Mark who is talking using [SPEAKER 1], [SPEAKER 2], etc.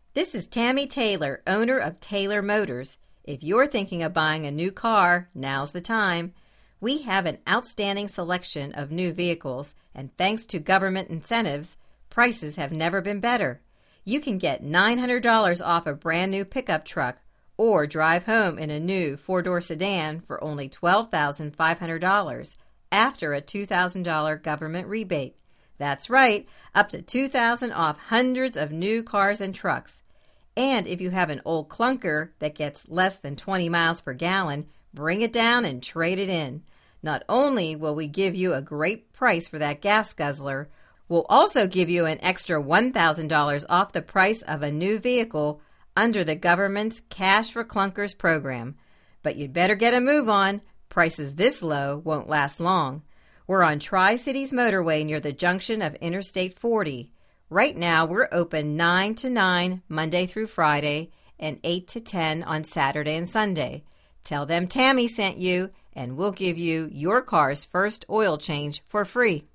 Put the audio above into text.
[SPEAKER 1] This is Tammy Taylor, owner of Taylor Motors. If you're thinking of buying a new car, now's the time. We have an outstanding selection of new vehicles, and thanks to government incentives, prices have never been better. You can get $900 off a brand new pickup truck or drive home in a new four-door sedan for only $12,500 after a $2,000 government rebate. That's right, up to $2,000 off hundreds of new cars and trucks. And if you have an old clunker that gets less than 20 miles per gallon, bring it down and trade it in. Not only will we give you a great price for that gas guzzler, we'll also give you an extra $1,000 off the price of a new vehicle under the government's Cash for Clunkers program. But you'd better get a move on. Prices this low won't last long. We're on Tri-Cities Motorway near the junction of Interstate 40. Right now, we're open 9 to 9 Monday through Friday and 8 to 10 on Saturday and Sunday. Tell them Tammy sent you, and we'll give you your car's first oil change for free.